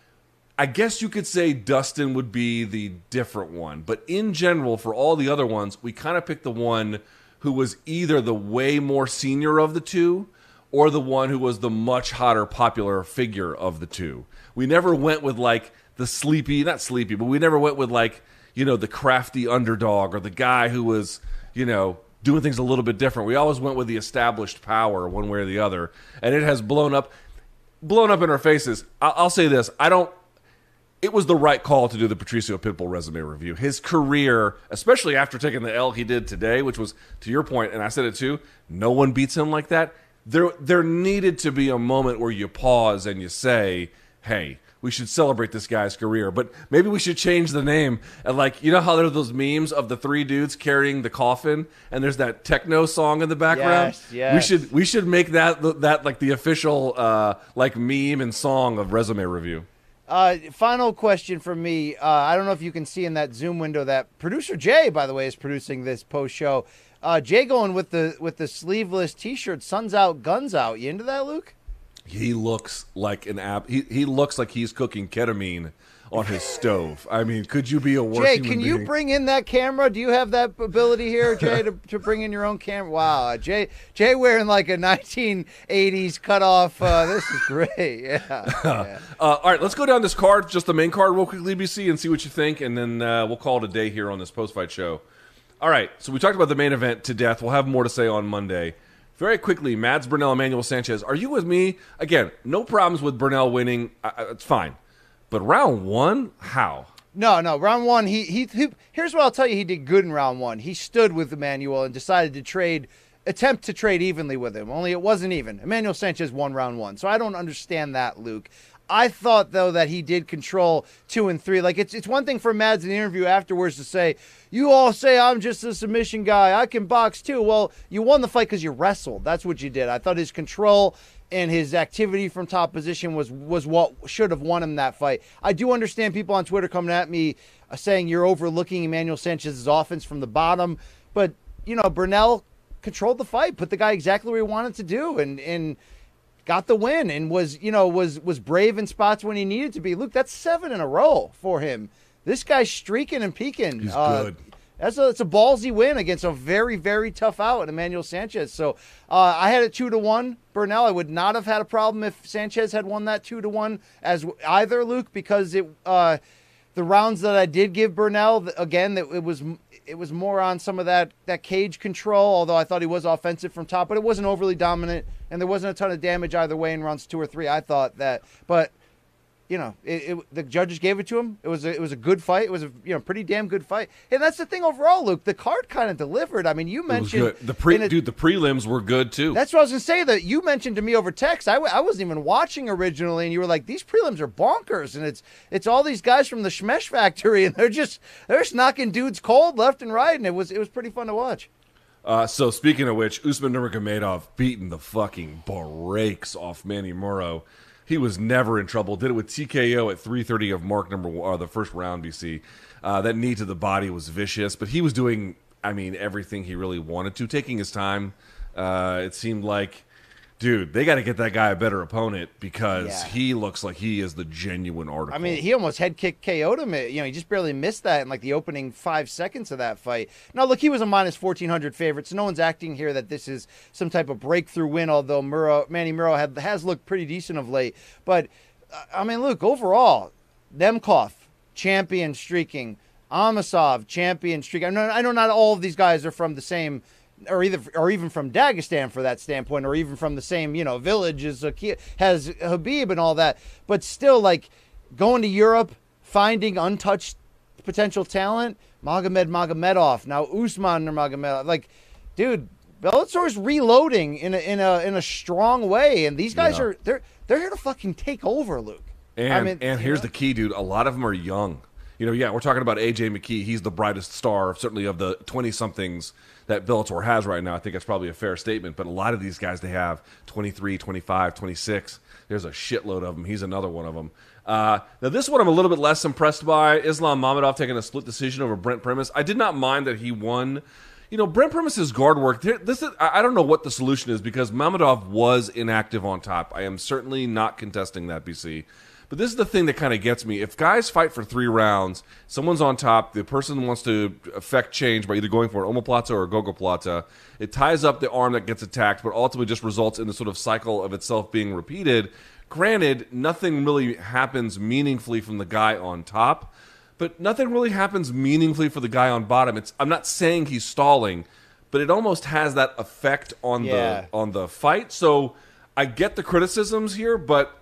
I guess you could say Dustin would be the different one. But in general, for all the other ones, we kind of picked the one who was either the way more senior of the two or the one who was the much hotter popular figure of the two. We never went with, like, the sleepy, not sleepy, but we never went with, like, you know, the crafty underdog or the guy who was, you know, doing things a little bit different. We always went with the established power one way or the other. And it has blown up, blown up in our faces. I'll, I'll say this. I don't, It was the right call to do the Patricio Pitbull resume review. His career, especially after taking the L he did today, which was, to your point, and I said it too, no one beats him like that. There there needed to be a moment where you pause and you say, hey, we should celebrate this guy's career. But maybe we should change the name. And like, you know how there are those memes of the three dudes carrying the coffin and there's that techno song in the background? Yes, yes. We should we should make that that like the official uh, like meme and song of resume review. Uh, final question from me. Uh, I don't know if you can see in that Zoom window that producer Jay, by the way, is producing this post show. Uh, Jay going with the with the sleeveless T-shirt, "Suns out, guns out." You into that, Luke? He looks like an app. He he looks like he's cooking ketamine on his stove. I mean, could you be a worse Jay, human can being? you bring in that camera? Do you have that ability here, Jay, to, to bring in your own camera? Wow, Jay, Jay wearing like a nineteen eighties cutoff. Uh, this is great. Yeah. yeah. Uh, all right, let's go down this card, just the main card, real quickly, B C, and see what you think, and then uh, we'll call it a day here on this post-fight show. All right, so we talked about the main event to death. We'll have more to say on Monday. Very quickly, Mads Burnell, Emmanuel Sanchez. Are you with me? Again, no problems with Burnell winning. Uh, it's fine. But round one, how? No, no. Round one, he, he he. Here's what I'll tell you. He did good in round one. He stood with Emmanuel and decided to trade, attempt to trade evenly with him. Only it wasn't even. Emmanuel Sanchez won round one, so I don't understand that, Luke. I thought though that he did control two and three. Like it's it's one thing for Mads in the interview afterwards to say, "You all say I'm just a submission guy. I can box too." Well, you won the fight because you wrestled. That's what you did. I thought his control and his activity from top position was was what should have won him that fight. I do understand people on Twitter coming at me uh, saying you're overlooking Emmanuel Sanchez's offense from the bottom, but you know Burnell controlled the fight, put the guy exactly where he wanted to do, and and got the win and was, you know, was was brave in spots when he needed to be. Luke, that's seven in a row for him. This guy's streaking and peaking. He's uh, good. That's a, it's a ballsy win against a very, very tough out in Emmanuel Sanchez. So uh, I had it two to one. Bernal, I would not have had a problem if Sanchez had won that two to one as either, Luke, because it uh, the rounds that I did give Bernal, again, it, it was it was more on some of that that cage control. Although I thought he was offensive from top, but it wasn't overly dominant, and there wasn't a ton of damage either way in rounds two or three. I thought that, but. You know, it, it, the judges gave it to him. It was a, it was a good fight. It was a you know pretty damn good fight. And that's the thing overall, Luke. The card kind of delivered. I mean, you mentioned It was good. The pre, a, dude, the prelims were good too. That's what I was gonna say. That you mentioned to me over text. I, w- I wasn't even watching originally, and you were like, "These prelims are bonkers." And it's it's all these guys from the Schmesh factory, and they're just they're just knocking dudes cold left and right. And it was it was pretty fun to watch. Uh, so speaking of which, Usman Nurmagomedov beating the fucking brakes off Manny Muro. He was never in trouble. Did it with T K O at three thirty of mark number one, or the first round, B C. Uh, that knee to the body was vicious, but he was doing, I mean, everything he really wanted to, taking his time. Uh, it seemed like, dude, they got to get that guy a better opponent because Yeah. he looks like he is the genuine article. I mean, he almost head kicked K O'd him. You know, he just barely missed that in like the opening five seconds of that fight. Now, look, he was a minus fourteen hundred favorite, so no one's acting here that this is some type of breakthrough win, although Muro, Manny Muro had, has looked pretty decent of late. But, uh, I mean, look, overall, Nemkov, champion streaking. Amasov, champion streaking. I know, I know not all of these guys are from the same or either, or even from Dagestan for that standpoint, or even from the same, you know, village as has Habib and all that. But still, like, going to Europe, finding untouched potential talent, Magomed Magomedov, now Usman Nurmagomedov. Like, dude, Bellator's reloading in a in a in a strong way, and these guys Yeah. are they're they're here to fucking take over, Luke. And I mean, and you here's know? the key, dude. A lot of them are young. You know, yeah, we're talking about A J McKee. He's the brightest star, certainly of the twenty-somethings that Bellator has right now. I think that's probably a fair statement. But a lot of these guys, they have twenty-three, twenty-five, twenty-six. There's a shitload of them. He's another one of them. Uh, now, this one I'm a little bit less impressed by. Islam Mamedov taking a split decision over Brent Primus. I did not mind that he won. You know, Brent Primus's guard work, this is, I don't know what the solution is because Mamedov was inactive on top. I am certainly not contesting that, B C. But this is the thing that kind of gets me. If guys fight for three rounds, someone's on top, the person wants to affect change by either going for an omoplata or a gogoplata, it ties up the arm that gets attacked, but ultimately just results in the sort of cycle of itself being repeated. Granted, nothing really happens meaningfully from the guy on top, but nothing really happens meaningfully for the guy on bottom. It's I'm not saying he's stalling, but it almost has that effect on Yeah. the on the fight. So I get the criticisms here, but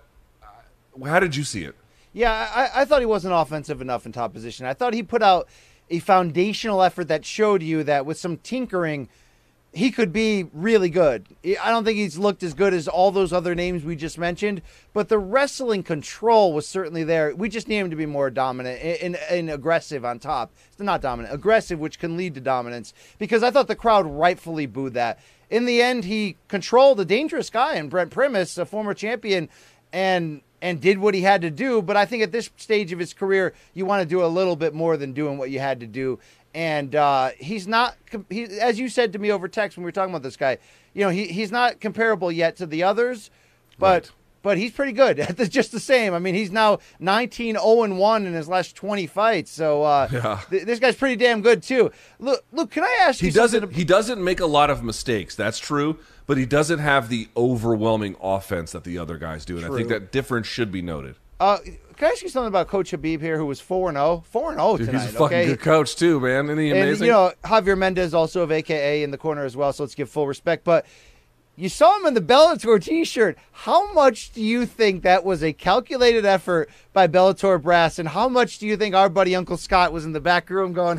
how did you see it? Yeah, I, I thought he wasn't offensive enough in top position. I thought he put out a foundational effort that showed you that with some tinkering, he could be really good. I don't think he's looked as good as all those other names we just mentioned, but the wrestling control was certainly there. We just need him to be more dominant and, and, and aggressive on top. It's not dominant, aggressive, which can lead to dominance, because I thought the crowd rightfully booed that. In the end, he controlled a dangerous guy in Brent Primus, a former champion, and and did what he had to do. But I think at this stage of his career, you want to do a little bit more than doing what you had to do. And uh, he's not, he, as you said to me over text when we were talking about this guy, you know, he, he's not comparable yet to the others, but Right. but he's pretty good. Just the same. I mean, he's now nineteen oh and one in his last twenty fights. So uh, Yeah. th- this guy's pretty damn good too. Look, look. Can I ask He you something? doesn't. He doesn't make a lot of mistakes. That's true, but he doesn't have the overwhelming offense that the other guys do, and I think True. that difference should be noted. Uh, can I ask you something about Coach Habib here, who was four and zero, four and zero Dude, tonight? he's a fucking okay? good coach too, man. Isn't he And amazing? you know, Javier Mendez also of A K A in the corner as well. So let's give full respect. But you saw him in the Bellator T-shirt. How much do you think that was a calculated effort by Bellator brass, and how much do you think our buddy Uncle Scott was in the back room going,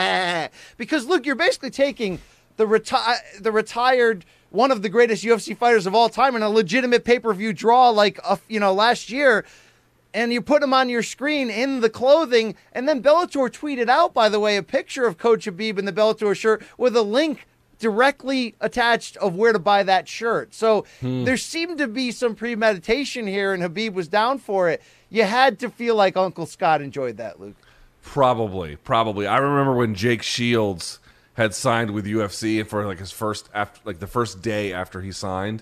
because look, you're basically taking the reti- the retired, one of the greatest U F C fighters of all time in a legitimate pay-per-view draw like, uh, you know, last year, and you put him on your screen in the clothing, and then Bellator tweeted out, by the way, a picture of Coach Habib in the Bellator shirt with a link directly attached of where to buy that shirt. So there seemed to be some premeditation here, and Habib was down for it. You had to feel like Uncle Scott enjoyed that, Luke. Probably, probably. I remember when Jake Shields had signed with U F C, and for like his first after, like the first day after he signed,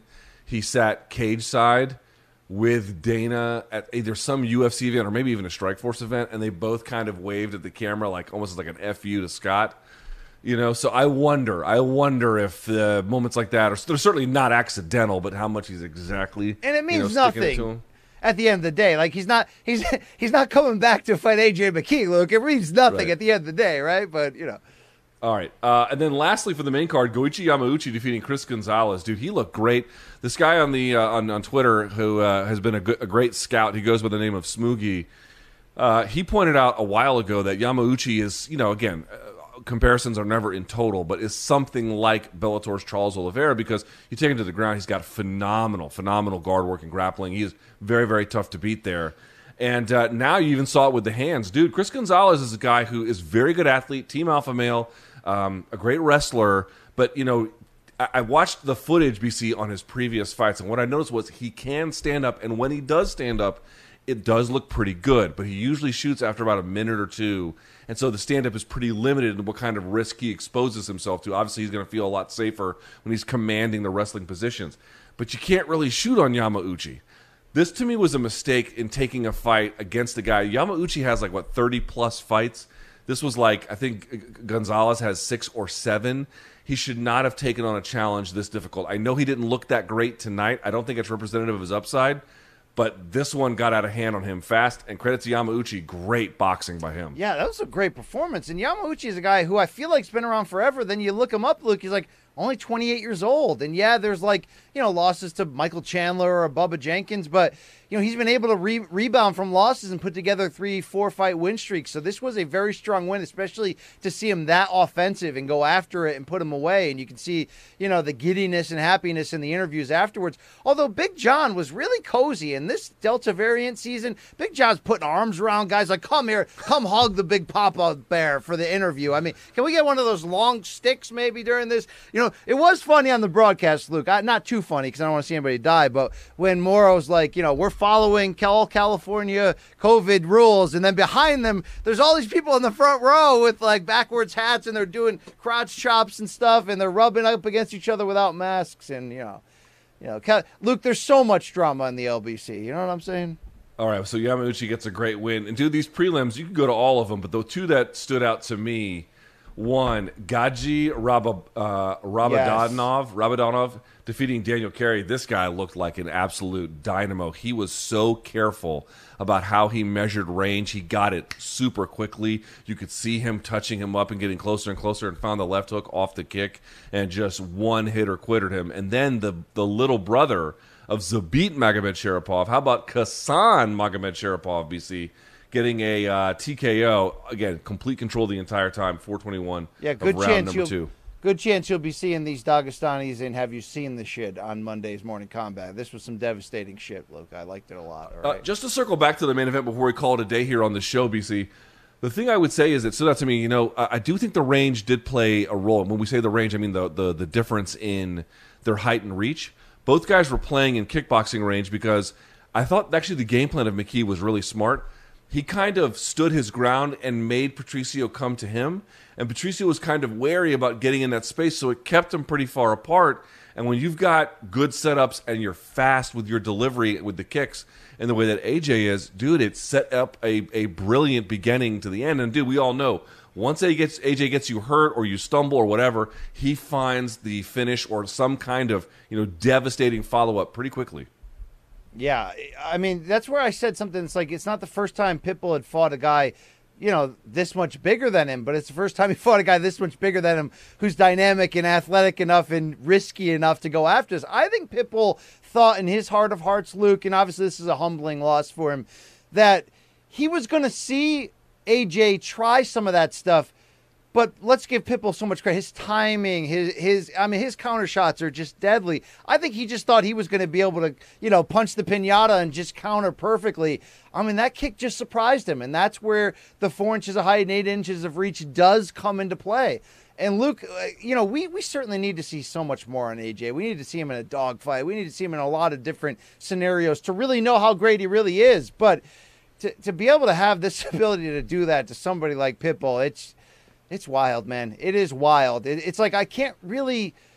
he sat cage side with Dana at either some U F C event or maybe even a Strikeforce event, and they both kind of waved at the camera like almost like an F you to Scott. You know, so I wonder, I wonder if uh, moments like that are they're certainly not accidental, but how much he's exactly and it means you know, sticking it to nothing. him. At the end of the day, like he's not he's he's not coming back to fight A J McKee, Luke. It means nothing Right. at the end of the day, right? But you know. All right. Uh, and then lastly for the main card, Goichi Yamauchi defeating Chris Gonzalez. Dude, he looked great. This guy on the uh, on, on Twitter who uh, has been a, good, a great scout, he goes by the name of Smoogie. Uh, he pointed out a while ago that Yamauchi is, you know, again, uh, comparisons are never in total, but is something like Bellator's Charles Oliveira because you take him to the ground, he's got phenomenal, phenomenal guard work and grappling. He is very, very tough to beat there. And uh, now you even saw it with the hands. Dude, Chris Gonzalez is a guy who is very good athlete, team alpha male, Um, a great wrestler, but you know, I, I watched the footage B C on his previous fights, and what I noticed was he can stand up, and when he does stand up, it does look pretty good. But he usually shoots after about a minute or two, and so the stand up is pretty limited in what kind of risk he exposes himself to. Obviously, he's going to feel a lot safer when he's commanding the wrestling positions, but you can't really shoot on Yamauchi. This to me was a mistake in taking a fight against the guy. Yamauchi has like what thirty plus fights. This was like, I think Gonzalez has six or seven. He should not have taken on a challenge this difficult. I know he didn't look that great tonight. I don't think it's representative of his upside, but this one got out of hand on him fast, and credit to Yamauchi, great boxing by him. Yeah, that was a great performance. And Yamauchi is a guy who I feel like's been around forever. Then you look him up, Luke, he's like only twenty-eight years old. And yeah, there's like, you know, losses to Michael Chandler or Bubba Jenkins, but you know, he's been able to re- rebound from losses and put together three, four fight win streaks. So this was a very strong win, especially to see him that offensive and go after it and put him away. And you can see, you know, the giddiness and happiness in the interviews afterwards. Although Big John was really cozy in this Delta variant season. Big John's putting arms around guys like, come here, come hug the big Papa Bear for the interview. I mean, can we get one of those long sticks maybe during this? You know, it was funny on the broadcast, Luke. I, not too funny because I don't want to see anybody die, but when Moro's like, you know, we're following all California COVID rules, and then behind them there's all these people in the front row with like backwards hats, and they're doing crotch chops and stuff, and they're rubbing up against each other without masks. And you know, you know, Luke, there's so much drama in the L B C. You know what I'm saying? All right, so Yamauchi gets a great win. And dude, these prelims, you can go to all of them, but the two that stood out to me, one, Gaji Rabab, uh, Rabadanov, yes. Rabadanov defeating Daniel Carey. This guy looked like an absolute dynamo. He was so careful about how he measured range. He got it super quickly. You could see him touching him up and getting closer and closer, and found the left hook off the kick and just one hit or quitted him. And then the the little brother of Zabit Magomed Sharipov. How about Kasan Magomed Sharipov, B C? Getting a uh, T K O, again, complete control the entire time, four twenty-one yeah, good of round chance number you'll, two. Good chance you'll be seeing these Dagestanis in Have You Seen the Shit on Monday's Morning Combat. This was some devastating shit, Luke. I liked it a lot. All right? uh, just to circle back to the main event before we call it a day here on the show, B C, the thing I would say is it stood out to me, you know, I, I do think the range did play a role. And when we say the range, I mean the, the, the difference in their height and reach. Both guys were playing in kickboxing range because I thought actually the game plan of McKee was really smart. He kind of stood his ground and made Patricio come to him. And Patricio was kind of wary about getting in that space, so it kept him pretty far apart. And when you've got good setups and you're fast with your delivery with the kicks and the way that A J is, dude, it set up a, a brilliant beginning to the end. And, dude, we all know, once A J gets, A J gets you hurt or you stumble or whatever, he finds the finish or some kind of, you know, devastating follow-up pretty quickly. Yeah, I mean, that's where I said something. It's like, it's not the first time Pitbull had fought a guy, you know, this much bigger than him, but it's the first time he fought a guy this much bigger than him who's dynamic and athletic enough and risky enough to go after us. I think Pitbull thought in his heart of hearts, Luke, and obviously this is a humbling loss for him, that he was going to see A J try some of that stuff. But let's give Pitbull so much credit. His timing, his his I mean, his counter shots are just deadly. I think he just thought he was going to be able to, you know, punch the pinata and just counter perfectly. I mean, that kick just surprised him, and that's where the four inches of height and eight inches of reach does come into play. And Luke, you know, we we certainly need to see so much more on A J. We need to see him in a dogfight. We need to see him in a lot of different scenarios to really know how great he really is. But to to be able to have this ability to do that to somebody like Pitbull, it's It's wild, man. It is wild. It, it's like I can't really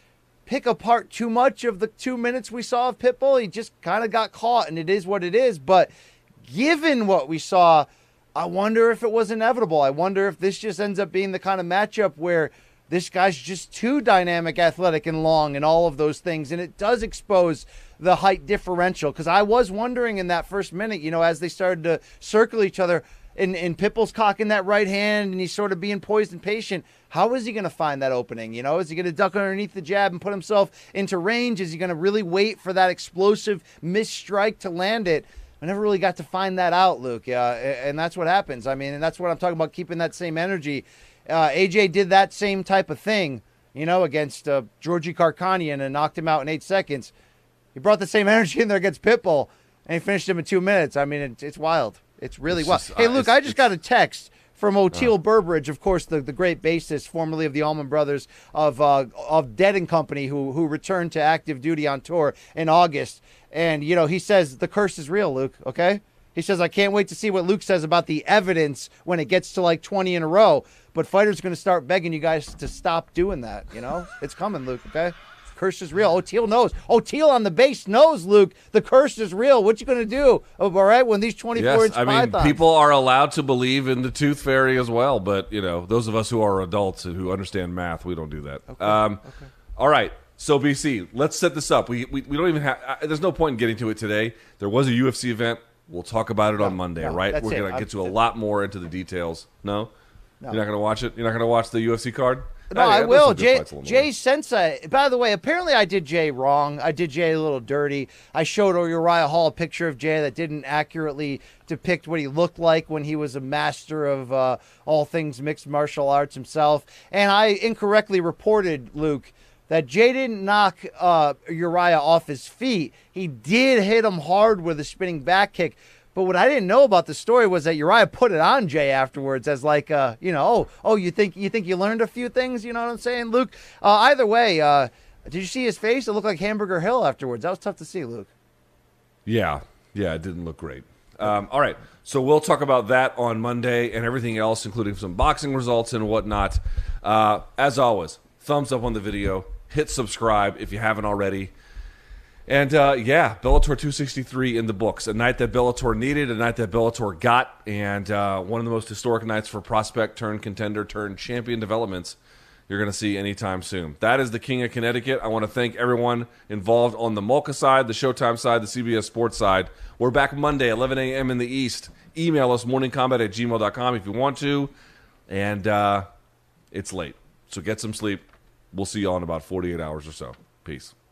pick apart too much of the two minutes we saw of Pitbull. He just kind of got caught, and it is what it is. But given what we saw, I wonder if it was inevitable. I wonder if this just ends up being the kind of matchup where this guy's just too dynamic, athletic, and long, and all of those things. And it does expose the height differential. Because I was wondering in that first minute, you know, as they started to circle each other, and, and Pitbull's cocking that right hand, and he's sort of being poised and patient. How is he going to find that opening? You know, is he going to duck underneath the jab and put himself into range? Is he going to really wait for that explosive missed strike to land it? I never really got to find that out, Luke. Uh, and that's what happens. I mean, and that's what I'm talking about, keeping that same energy. Uh, A J did that same type of thing, you know, against uh, Georgi Karkanian and knocked him out in eight seconds. He brought the same energy in there against Pitbull, and he finished him in two minutes. I mean, it, it's wild. It's really it's wild. Just, hey, uh, Luke, I just got a text from Oteil uh, Burbridge, of course, the, the great bassist, formerly of the Allman Brothers, of uh, of Dead and Company, who who returned to active duty on tour in August. And, you know, he says the curse is real, Luke, okay? He says, I can't wait to see what Luke says about the evidence when it gets to like twenty in a row. But fighters are going to start begging you guys to stop doing that, you know? It's coming, Luke, okay? Curse is real. Oteil knows. Oteil on the base knows, Luke, the curse is real. What you going to do, all right, when these twenty-four inch yes, I mean, pythons... people are allowed to believe in the tooth fairy as well, but, you know, those of us who are adults and who understand math, we don't do that. Okay. Um, okay. All right. So, B C, let's set this up. We, we we don't even have uh, – there's no point in getting to it today. There was a U F C event. We'll talk about it no, on Monday, no, right? We're going to get to a lot more into the details. No? no. You're not going to watch it? You're not going to watch the U F C card? No, oh, yeah, I will. Jay, Jay Jay Sensei. By the way, apparently I did Jay wrong. I did Jay a little dirty. I showed Uriah Hall a picture of Jay that didn't accurately depict what he looked like when he was a master of uh, all things mixed martial arts himself. And I incorrectly reported, Luke, that Jay didn't knock uh, Uriah off his feet. He did hit him hard with a spinning back kick. But what I didn't know about the story was that Uriah put it on Jay afterwards as like, uh, you know, oh, oh, you think you think you learned a few things? You know what I'm saying, Luke? Uh, either way, uh, did you see his face? It looked like Hamburger Hill afterwards. That was tough to see, Luke. Yeah, yeah, it didn't look great. Um, all right, so we'll talk about that on Monday and everything else, including some boxing results and whatnot. Uh, as always, thumbs up on the video. Hit subscribe if you haven't already. And, uh, yeah, Bellator two sixty-three in the books. A night that Bellator needed, a night that Bellator got, and uh, one of the most historic nights for prospect turn contender turn champion developments you're going to see anytime soon. That is the King of Connecticut. I want to thank everyone involved on the Mulca side, the Showtime side, the C B S Sports side. We're back Monday, eleven a.m. in the East. Email us, morningcombat at gmail dot com if you want to. And uh, it's late, so get some sleep. We'll see you all in about forty-eight hours or so. Peace.